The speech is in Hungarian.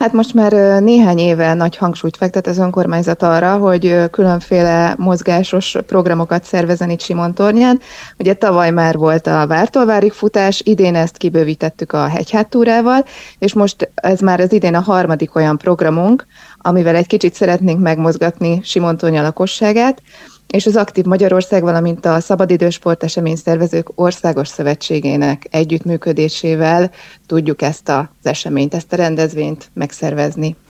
Hát most már néhány éve nagy hangsúlyt fektet az önkormányzat arra, hogy különféle mozgásos programokat szervezzen itt Simontornyán. Ugye tavaly már volt a Vártól-Várig futás, idén ezt kibővítettük a hegyháttúrával, és most ez már az idén a harmadik olyan programunk, amivel egy kicsit szeretnénk megmozgatni Simontornya lakosságát, és az Aktív Magyarország, valamint a Szabadidősport Eseményszervezők Országos Szövetségének együttműködésével tudjuk ezt az eseményt, ezt a rendezvényt megszervezni.